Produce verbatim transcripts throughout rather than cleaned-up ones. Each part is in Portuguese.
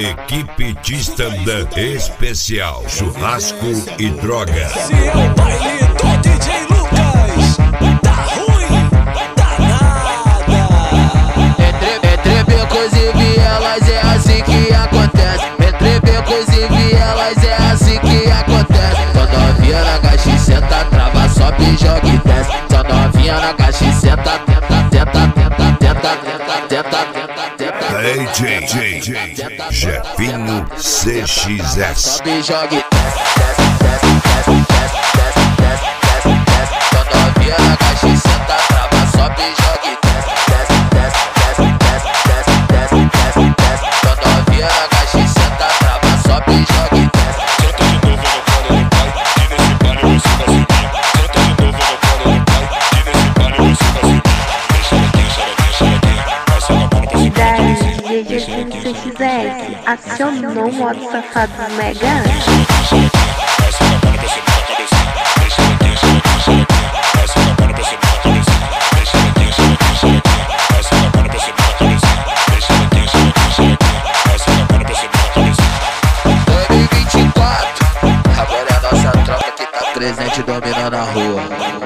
Equipe de stand-up especial, churrasco e droga. Se é o baile do D J Lucas, tá ruim, tá nada. Entre, entre becos e vielas é assim que acontece. Entre becos e vielas é assim que acontece. Só novinha na caixa senta, trava, sobe, joga e desce. Só novinha na caixa senta, tenta, tenta, tenta, tenta, tenta, tenta, tenta, tenta. D J Jefinho C X S. Sobe, joga e desce, desce, desce, desce, desce, desce, desce, desce. Só novinha na caixa senta, trava, sobe, joga e desce, desce, desce, desce, desce, desce, desce, desce. Só novinha na caixa senta, trava, sobe, joga e desce. Senta de novo no colo do pai, que nesse baile você vai subir. Senta de novo no colo do pai, que nesse baile você vai subir. Deixa ela aqui, deixa ela aqui, deixa ela aqui. Vai ser uma bola pra cima. D J C X S acionou o modo safado Mega. Vai ser uma bola pra cima da cabecinha. Deixa ela aqui, deixa ela aqui, deixa ela aqui. Vai ser uma bola pra cima da cabecinha. Deixa ela aqui, deixa ela aqui, deixa ela aqui. Vai ser uma bola pra cima da cabecinha. Deixa ela aqui, deixa ela aqui, deixa ela aqui. Vai ser uma bola pra cima da cabecinha. dois mil e vinte e quatro, agora é a nossa tropa que tá presente dominando a rua.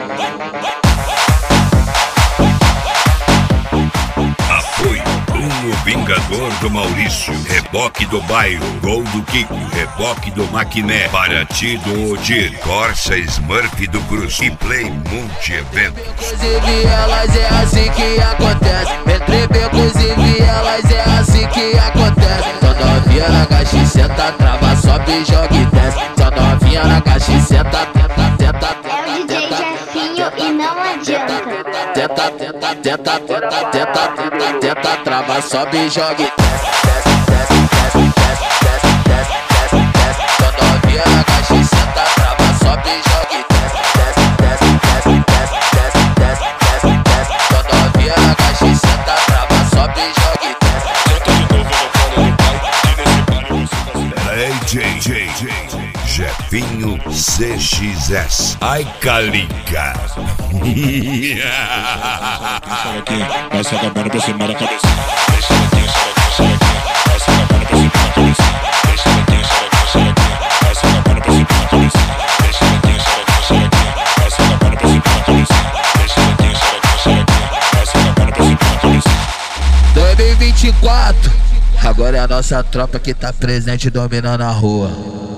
Apoio Bruno Vingador do Maurício, Reboque do Bairro, Gol do Kiko, Reboque do Maquiné, Paraty do Odir, Corsa Smurf do Cruz e Play Multi Eventos. Becos e vielas é assim que acontece. Entre becos e vielas é assim que acontece. Só novinha na caixa senta, trava, sobe, joga e desce. Só novinha na caixa senta, tenta, tenta, É o D J Jefinho e não adianta. tenta, tenta, tenta, tenta, tenta, tenta, tenta, trava, sobe, joga e desce, desce, desce, desce, desce, desce, desce, desce. Só novinha na caixa senta, trava, sobe, joga e desce, desce, desce, desce, desce, desce, desce, desce. Só novinha na caixa senta, trava, sobe, joga e desce. Senta de novo no colo do pai, que nesse baile você vai subir. D J Jefinho C X S. Ai, Calica. Deixa ela aqui, vai ser uma bola pra cima da cabecinha. Deixa ela aqui, deixa ela aqui, deixa ela aqui. Vai ser uma bola pra cima da cabecinha. Deixa ela aqui, deixa ela aqui, deixa ela aqui. Vai ser uma bola pra cima da cabecinha. Deixa ela aqui, deixa ela aqui, deixa ela aqui. Vai ser uma bola pra cima da cabecinha. Deixa ela aqui, deixa ela aqui, deixa ela aqui. Vai ser uma bola pra cima da cabecinha. dois mil e vinte e quatro, agora é a nossa tropa que tá presente dominando a rua.